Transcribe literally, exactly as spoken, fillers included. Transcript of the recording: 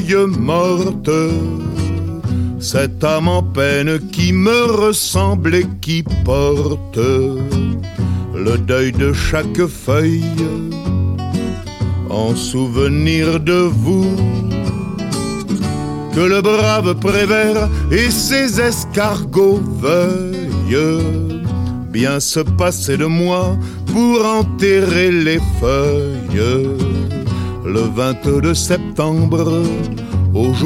feuille morte, cette âme en peine qui me ressemble et qui porte le deuil de chaque feuille en souvenir de vous. Que le brave Prévert et ses escargots veuillent bien se passer de moi pour enterrer les feuilles le vingt-deux septembre au jour